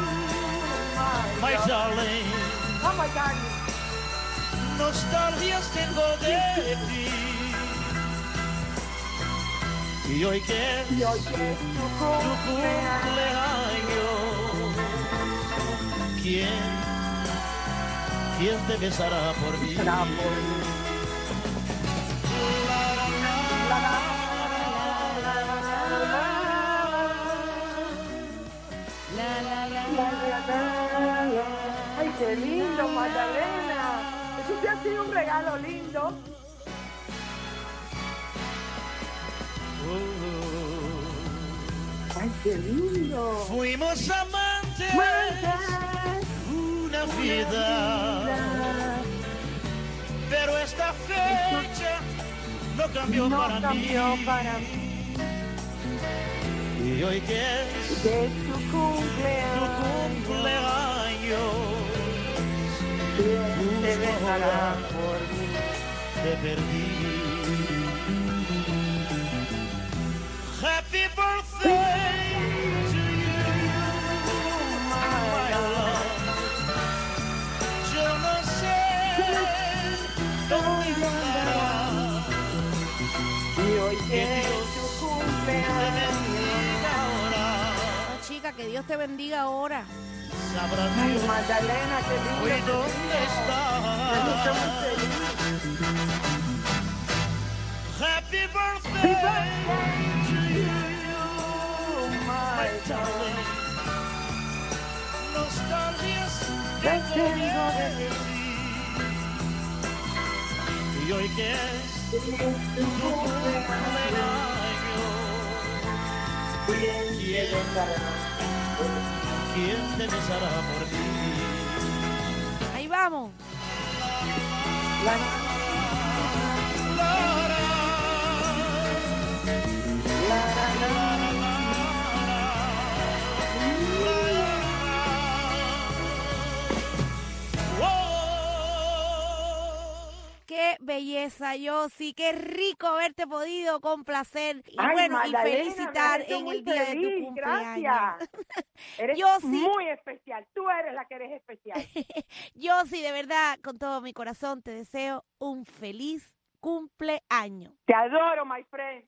my darling. Oh my God. Nostalgias tengo de ti. Y hoy que es Y hoy que es tu tu cumpleaños. cumpleaños, ¿quién te besará por mí? Ay, qué lindo, Magdalena. Eso sí ha sido un regalo lindo. Ay, qué lindo. Fuimos amantes una vida, pero esta fecha no cambió para mí. Y hoy que es Que es tu tu cumpleaños. cumpleaños, ¿Quién te besará por mí? te perdí. Happy birthday to you, my love. Yo no sé dónde hoy que es tu cumpleaños. No, chica, que Dios te bendiga ahora. Ay, Magdalena, qué lindo. Hoy dónde estás. Happy birthday to you, my darling. Nostalgias que tengo de ti. Y hoy que es tu cumpleaños, ¿quién te besará por ti? Ahí vamos. Qué belleza, Yossi, qué rico haberte podido complacer y, Ay, bueno, Magdalena, y felicitar me siento en muy el día feliz, de tu cumpleaños. Gracias. Eres Yossi, muy especial, tú eres la que eres especial. Yossi, de verdad, con todo mi corazón, te deseo un feliz cumpleaños. Te adoro, my friend.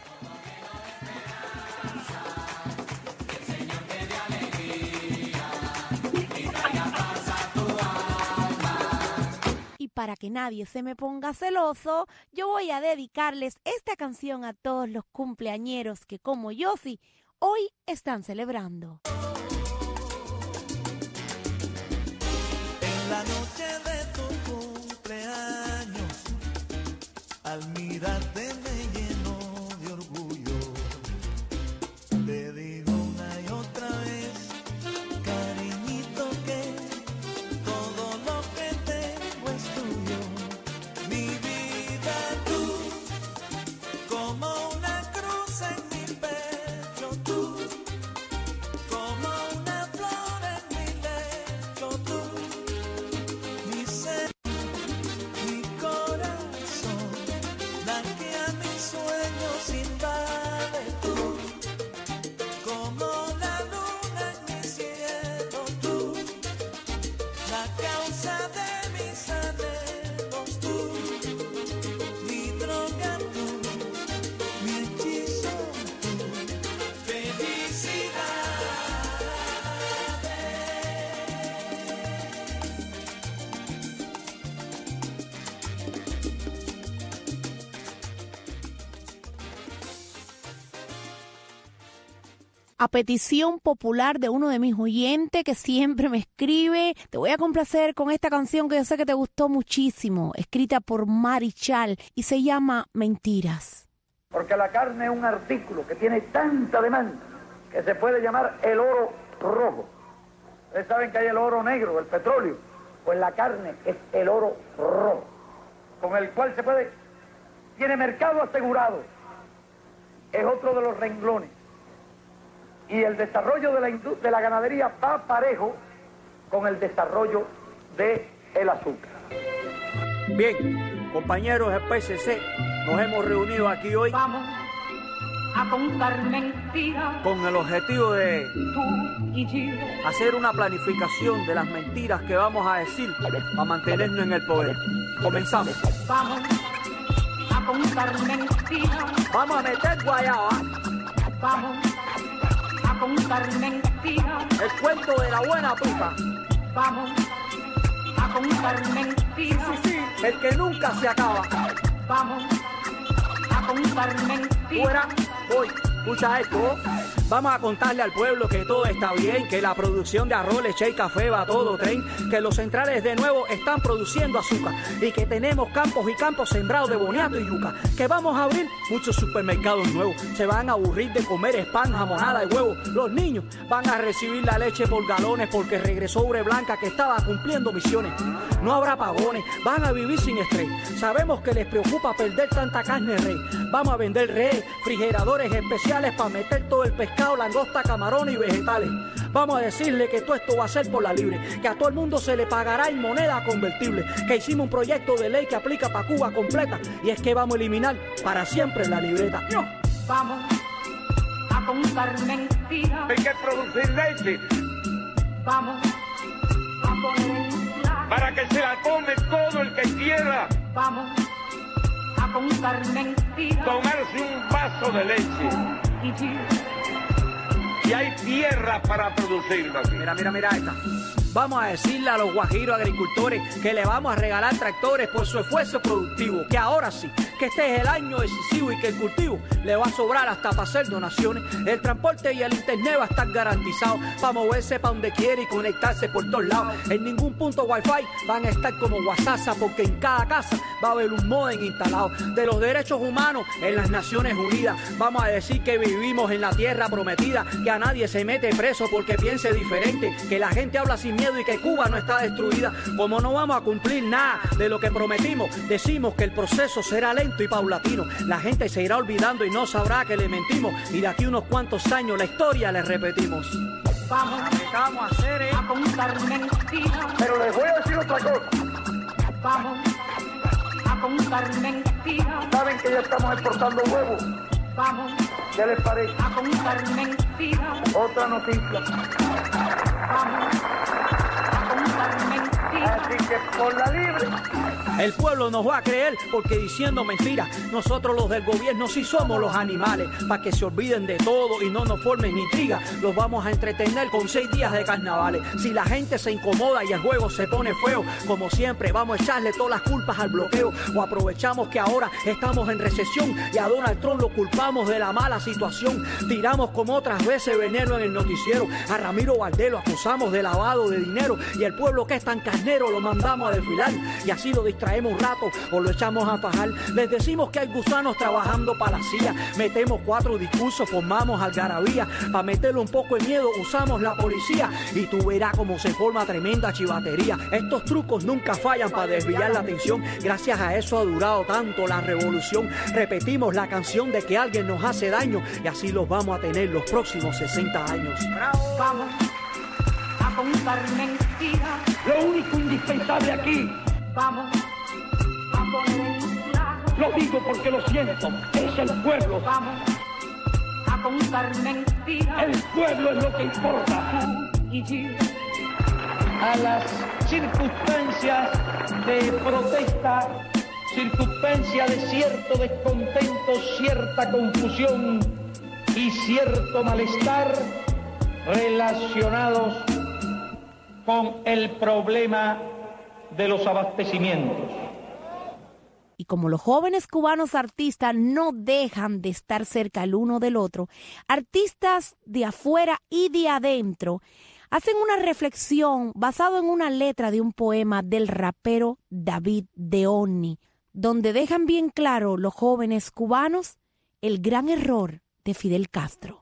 Y para que nadie se me ponga celoso, yo voy a dedicarles esta canción a todos los cumpleañeros que, como Yossi, hoy están celebrando. En la noche de tu cumpleaños, al mirarte me lleno de orgullo. Te digo una y otra vez, cariñito, que todo lo que tengo es tuyo. Mi vida, tú, como una cruz en mi pecho, tú, como una flor en mi lecho, tú, mi ser, mi corazón, la que a mis sueños invade, tú, como la luna en mi cielo, tú, la causa de mis anhelos, tú, mi droga, tú, mi hechizo, tú, felicidad. A petición popular de uno de mis oyentes que siempre me escribe, te voy a complacer con esta canción que yo sé que te gustó muchísimo, escrita por Marichal y se llama Mentiras. Porque la carne es un artículo que tiene tanta demanda que se puede llamar el oro rojo. Ustedes saben que hay el oro negro, el petróleo. Pues la carne es el oro rojo, con el cual se puede, tiene mercado asegurado. Es otro de los renglones. Y el desarrollo de la ganadería va parejo con el desarrollo del azúcar. Bien, compañeros del PSC, nos hemos reunido aquí hoy Vamos a contar mentiras, con el objetivo de tú y yo. hacer una planificación de las mentiras que vamos a decir para mantenernos en el poder. Comenzamos. Vamos a contar mentiras, Vamos a meter guayaba, vamos a contar mentiras, el cuento de la buena pipa, vamos a contar mentiras, el que nunca se acaba. vamos a contar mentiras. Fuera, voy. Escucha esto. Vamos a contarle al pueblo que todo está bien, que la producción de arroz, leche y café va a todo tren, que los centrales de nuevo están produciendo azúcar y que tenemos campos y campos sembrados de boniato y yuca, que vamos a abrir muchos supermercados nuevos. Se van a aburrir de comer spam, jamonada y huevo. Los niños van a recibir la leche por galones porque regresó Ure Blanca que estaba cumpliendo misiones. No habrá pagones, van a vivir sin estrés. Sabemos que les preocupa perder tanta carne rey. Vamos a vender refrigeradores especiales para meter todo el pescado, langosta, camarones y vegetales. Vamos a decirle que todo esto va a ser por la libre, que a todo el mundo se le pagará en moneda convertible, que hicimos un proyecto de ley que aplica para Cuba completa y es que vamos a eliminar para siempre la libreta. ¡No! Vamos a contar mentiras, Hay que producir leche vamos a poner en claro, para que se la tome todo el que quiera. vamos a contar mentiras. Tomarse un vaso de leche. Y hay tierra para producirlo aquí. Mira esta. Vamos a decirle a los guajiros agricultores que le vamos a regalar tractores por su esfuerzo productivo, que ahora sí, que este es el año decisivo y que el cultivo le va a sobrar hasta para hacer donaciones. El transporte y el internet va a estar garantizado para moverse para donde quiere y conectarse por todos lados. En ningún punto wifi van a estar como WhatsApp, porque en cada casa va a haber un módem instalado. De los derechos humanos en las Naciones Unidas vamos a decir que vivimos en la tierra prometida, que a nadie se mete preso porque piense diferente, que la gente habla sin miedo y que Cuba no está destruida. Como no vamos a cumplir nada de lo que prometimos, decimos que el proceso será lento y paulatino. La gente se irá olvidando y no sabrá que le mentimos, y de aquí unos cuantos años la historia le repetimos. Vamos a hacer a contar mentiras. Pero les voy a decir otra cosa. Vamos a contar mentiras. ¿Saben que ya estamos exportando huevos? Vamos. ¿Qué les parece? A contar mentiras. Otra noticia. Vamos a contar mentiras. Así que por la libre. El pueblo nos va a creer porque diciendo mentiras, nosotros los del gobierno sí somos los animales, para que se olviden de todo y no nos formen intriga. Los vamos a entretener con 6 días de carnavales. Si la gente se incomoda y el juego se pone feo, como siempre vamos a echarle todas las culpas al bloqueo, o aprovechamos que ahora estamos en recesión y a Donald Trump lo culpamos de la mala situación. Tiramos como otras veces veneno en el noticiero, a Ramiro Valdés lo acusamos de lavado de dinero, y el pueblo que es tan carnero lo mandamos a desfilar, y así lo distraemos un rato o lo echamos a fajar. Les decimos que hay gusanos trabajando para la CIA, metemos 4 discursos, formamos algarabía, para meterle un poco de miedo usamos la policía, y tú verás cómo se forma tremenda chivatería. Estos trucos nunca fallan para desviar la atención, gracias a eso ha durado tanto la revolución. Repetimos la canción de que alguien nos hace daño, y así los vamos a tener los próximos 60 años. Vamos a contar mentiras. Lo único indispensable aquí, Vamos a poner en claro. lo digo porque lo siento, es el pueblo. Vamos a contar mentiras. El pueblo es lo que importa. Y yo. A las circunstancias de protesta, circunstancia de cierto descontento, cierta confusión y cierto malestar relacionados con el problema de los abastecimientos. Y como los jóvenes cubanos artistas no dejan de estar cerca el uno del otro, artistas de afuera y de adentro hacen una reflexión basada en una letra de un poema del rapero David Deonni, donde dejan bien claro los jóvenes cubanos el gran error de Fidel Castro.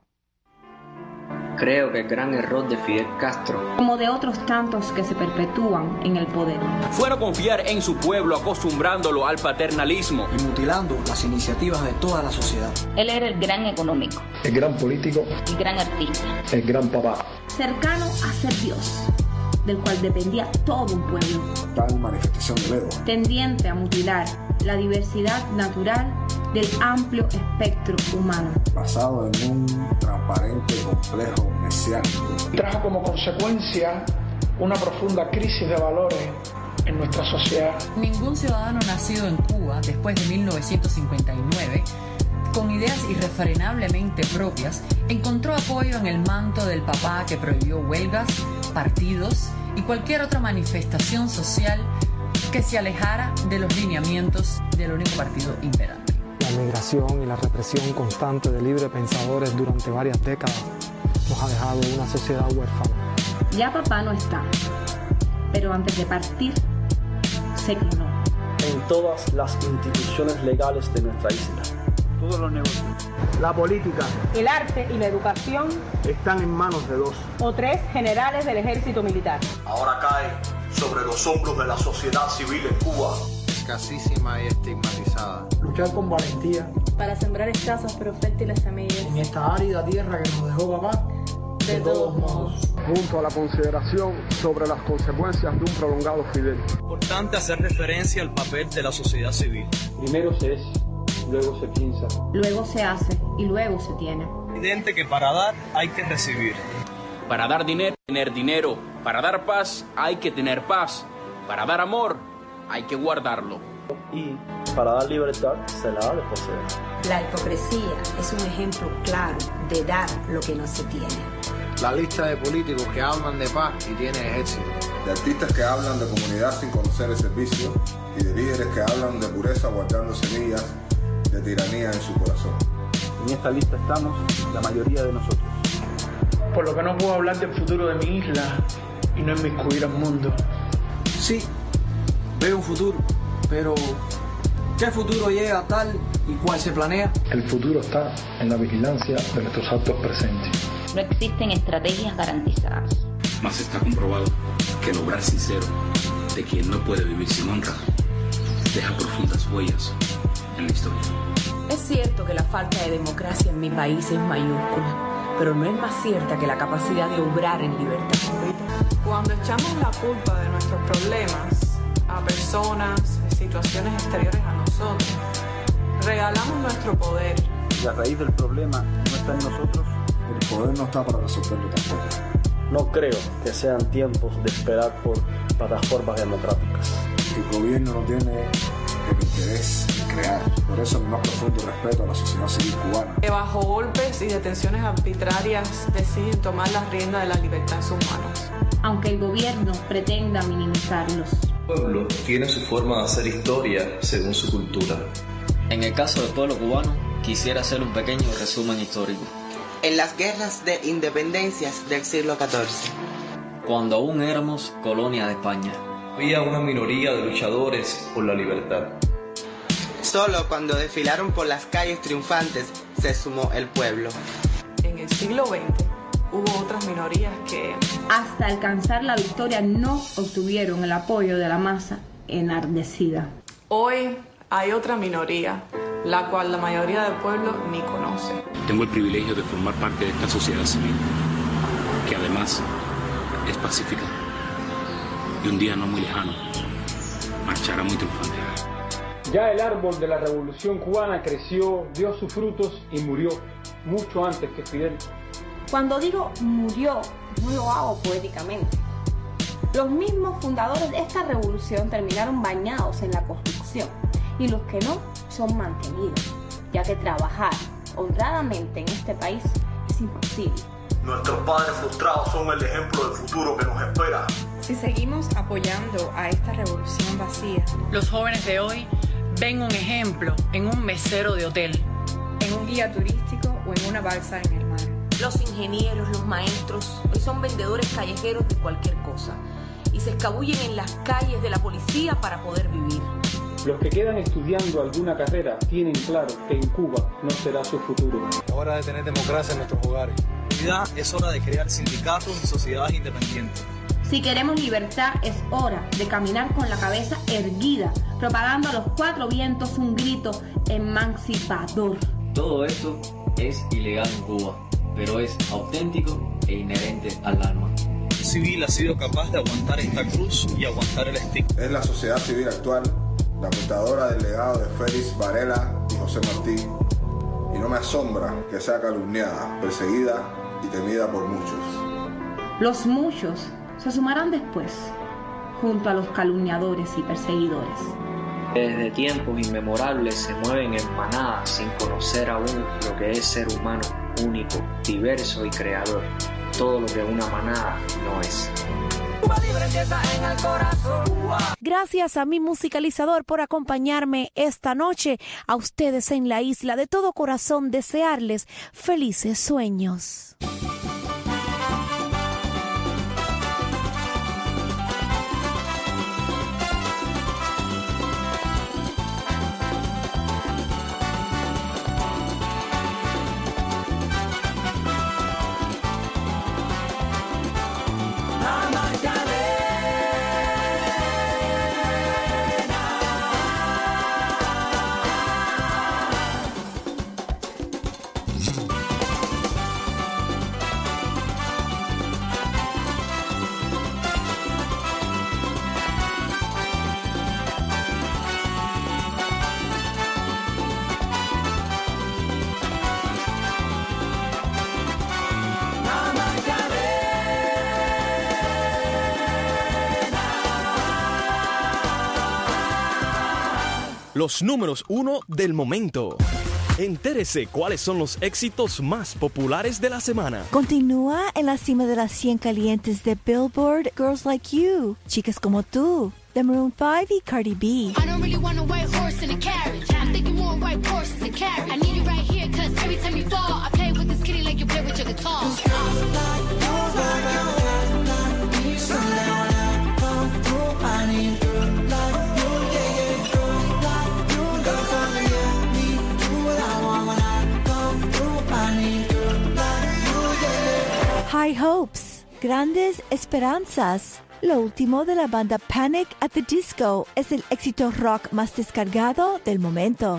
Creo que el gran error de Fidel Castro, como de otros tantos que se perpetúan en el poder, fue no confiar en su pueblo, acostumbrándolo al paternalismo y mutilando las iniciativas de toda la sociedad. Él era el gran económico, el gran político, el gran artista, el gran papá, cercano a ser Dios, del cual dependía todo un pueblo, tal manifestación de dedo, tendiente a mutilar la diversidad natural del amplio espectro humano, basado en un transparente complejo mesiánico. Trajo como consecuencia una profunda crisis de valores en nuestra sociedad. Ningún ciudadano nacido en Cuba después de 1959, con ideas irrefrenablemente propias, encontró apoyo en el manto del papá que prohibió huelgas, partidos y cualquier otra manifestación social que se alejara de los lineamientos del único partido imperante. La migración y la represión constante de librepensadores durante varias décadas nos ha dejado una sociedad huérfana. Ya papá no está, pero antes de partir, se clonó. En todas las instituciones legales de nuestra isla. Todos los negocios, la política, el arte y la educación están en manos de 2 o 3 generales del ejército militar. Ahora cae sobre los hombros de la sociedad civil en Cuba. Escasísima y estigmatizada. Luchar con valentía para sembrar escasas pero fértiles semillas en esta árida tierra que nos dejó papá. De todos modos. Junto a la consideración sobre las consecuencias de un prolongado Fidel. Importante hacer referencia al papel de la sociedad civil. Primero se es, luego se piensa. Luego se hace y luego se tiene. Evidente que para dar hay que recibir. Para dar dinero, tener dinero. Para dar paz, hay que tener paz. Para dar amor, hay que guardarlo. Y para dar libertad se la ha de poseer. La hipocresía es un ejemplo claro de dar lo que no se tiene. La lista de políticos que hablan de paz y tienen ejército. De artistas que hablan de comunidad sin conocer el servicio y de líderes que hablan de pureza guardando semillas de tiranía en su corazón. En esta lista estamos la mayoría de nosotros. Por lo que no puedo hablar del futuro de mi isla y no inmiscuir al mundo. Sí, veo un futuro, pero ¿qué futuro llega tal y cual se planea? El futuro está en la vigilancia de nuestros actos presentes. No existen estrategias garantizadas. Mas está comprobado que el obrar sincero de quien no puede vivir sin honra deja profundas huellas en la historia. Es cierto que la falta de democracia en mi país es mayúscula, pero no es más cierta que la capacidad de obrar en libertad. Cuando echamos la culpa de nuestros problemas a personas, situaciones exteriores a nosotros, regalamos nuestro poder. Y la raíz del problema no está en nosotros. El poder no está para resolverlo tampoco. No creo que sean tiempos de esperar por plataformas democráticas. El gobierno no tiene el interés en crear. Por eso mi más profundo respeto a la sociedad civil cubana. Que bajo golpes y detenciones arbitrarias deciden tomar las riendas de la libertad en sus manos. Aunque el gobierno pretenda minimizarlos. El pueblo tiene su forma de hacer historia según su cultura. En el caso del pueblo cubano, quisiera hacer un pequeño resumen histórico. En las guerras de independencias del siglo XIV, cuando aún éramos colonia de España, había una minoría de luchadores por la libertad. Solo cuando desfilaron por las calles triunfantes se sumó el pueblo. En el siglo XX hubo otras minorías que, hasta alcanzar la victoria, no obtuvieron el apoyo de la masa enardecida. Hoy hay otra minoría, la cual la mayoría del pueblo ni conoce. Tengo el privilegio de formar parte de esta sociedad civil, que además es pacífica. Y un día no muy lejano, marchará muy triunfante. Ya el árbol de la Revolución Cubana creció, dio sus frutos y murió mucho antes que Fidel. Cuando digo murió, no lo hago poéticamente. Los mismos fundadores de esta revolución terminaron bañados en la Constitución y los que no son mantenidos, ya que trabajar honradamente en este país es imposible. Nuestros padres frustrados son el ejemplo del futuro que nos espera. Si seguimos apoyando a esta revolución vacía, los jóvenes de hoy ven un ejemplo en un mesero de hotel, en un guía turístico o en una balsa en el mar. Los ingenieros, los maestros, hoy son vendedores callejeros de cualquier cosa y se escabullen en las calles de la policía para poder vivir. Los que quedan estudiando alguna carrera tienen claro que en Cuba no será su futuro. Es hora de tener democracia en nuestros hogares. Es hora de crear sindicatos y sociedades independientes. Si queremos libertad, es hora de caminar con la cabeza erguida, propagando a los cuatro vientos un grito emancipador. Todo esto es ilegal en Cuba, pero es auténtico e inherente al alma. El civil ha sido capaz de aguantar esta cruz y aguantar el estigma. Es la sociedad civil actual, la portadora del legado de Félix Varela y José Martí, y no me asombra que sea calumniada, perseguida y temida por muchos. Los muchos se sumarán después, junto a los calumniadores y perseguidores. Desde tiempos inmemorables se mueven en manadas sin conocer aún lo que es ser humano, único, diverso y creador. Todo lo que una manada no es. Gracias a mi musicalizador por acompañarme esta noche. A ustedes en la isla, de todo corazón desearles felices sueños. los números 1 del momento. Entérese cuáles son los éxitos más populares de la semana. Continúa en la cima de las 100 calientes de Billboard, Girls Like You, Chicas Como Tú, de Maroon 5 y Cardi B. I don't really want a white horse in a carriage. I'm thinking more white horses and carriage. I need you right here, cause every time you fall, I play with this kitty like you play with your guitar. High Hopes, Grandes Esperanzas. Lo último de la banda Panic at the Disco es el éxito rock más descargado del momento.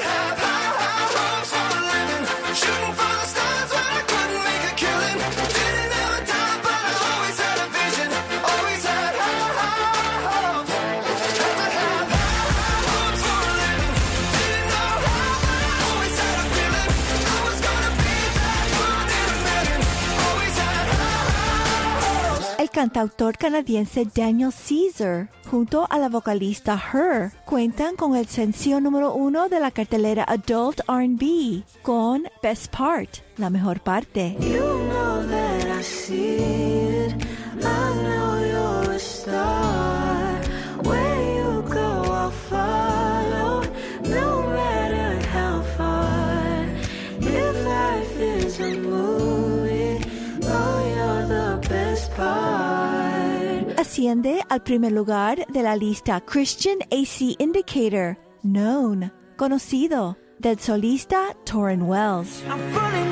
El cantautor canadiense Daniel Caesar, junto a la vocalista Her, cuentan con el sencillo número 1 de la cartelera Adult R&B, con Best Part, la mejor parte. You know that I see it. I know you're a star. Where you go, I'll follow, no matter how far. If life is a movie, oh, you're the best part. Asciende al primer lugar de la lista Christian AC Indicator, Known, conocido, del solista Tauren Wells. I'm falling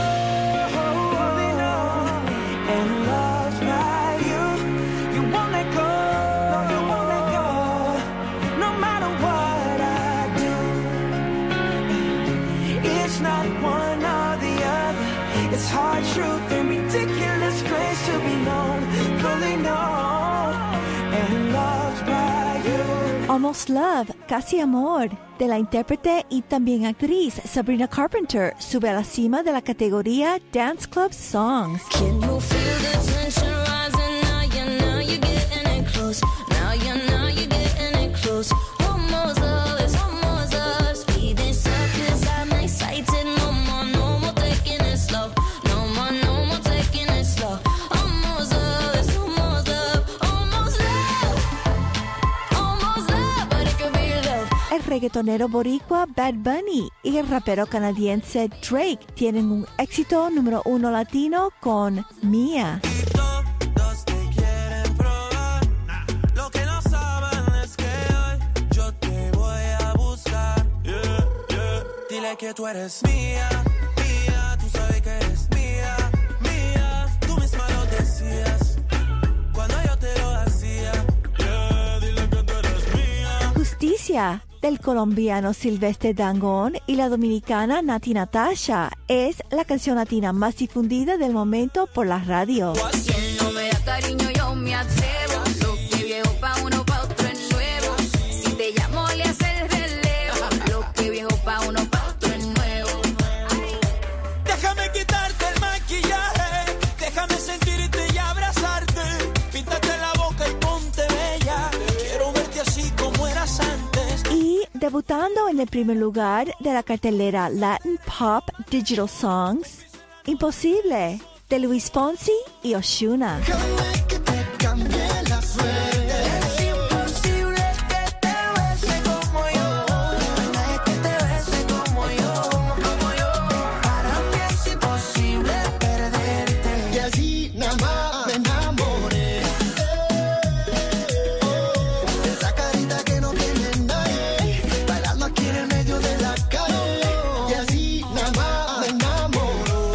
and lost by you. You won't let go, no matter what I do. It's not one or the other. It's hard truth and ridiculous grace to be known, fully known. Almost Love, Casi Amor, de la intérprete y también actriz Sabrina Carpenter, sube a la cima de la categoría Dance Club Songs. Can you feel the tension rising now you're getting it close. Now you're getting it close. Almost love is almost love. Speeding up 'cause I'm excited. No more taking it slow. No more taking it slow. Almost love is almost love. Almost love. Almost love, but it could be love. El reggaetonero boricua Bad Bunny y el rapero canadiense Drake tienen un éxito número 1 latino con Mía. Todos te quieren probar. Lo que no saben es que hoy yo te voy a buscar. Yeah, yeah. Dile que tú eres mía, mía. Tú sabes que eres mía, mía. Tú misma lo decías cuando yo te lo hacía. Yeah, dile que tú eres mía. Justicia, del colombiano Silvestre Dangond y la dominicana Nati Natasha, es la canción latina más difundida del momento por la radio. No me da cariño, yo me atrevo. Lo que viejo pa' uno, pa' otro es nuevo. Si te llamo, le haces el relevo. Lo que viejo pa' uno, pa' otro es nuevo. Déjame quitarte el maquillaje. Déjame sentirte y abrazarte. Píntate la boca y ponte bella. Quiero verte así como eras antes. Y debutando en el primer lugar de la cartelera Latin Pop Digital Songs, Imposible, de Luis Fonsi y Ozuna. Que te cambie la suerte. Es imposible que te bese como yo. Nadie que te bese como yo, como yo. Para mí es imposible perderte. Y así nada más me enamoré. Esa carita que no tiene nadie, bailando aquí en el medio de la calle. Y así nada más me enamoró.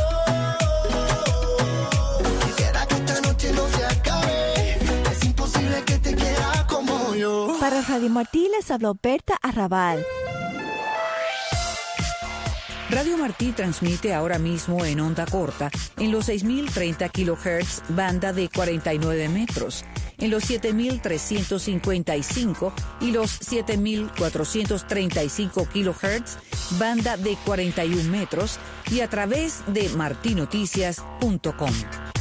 Quisiera que esta noche no se acabe. Es imposible que te quiera como yo. Para Radio Martí les habló Berta Arrabal. Radio Martí transmite ahora mismo en onda corta en los 6.030 kHz, banda de 49 metros, en los 7.355 y los 7.435 kHz, banda de 41 metros, y a través de martinoticias.com.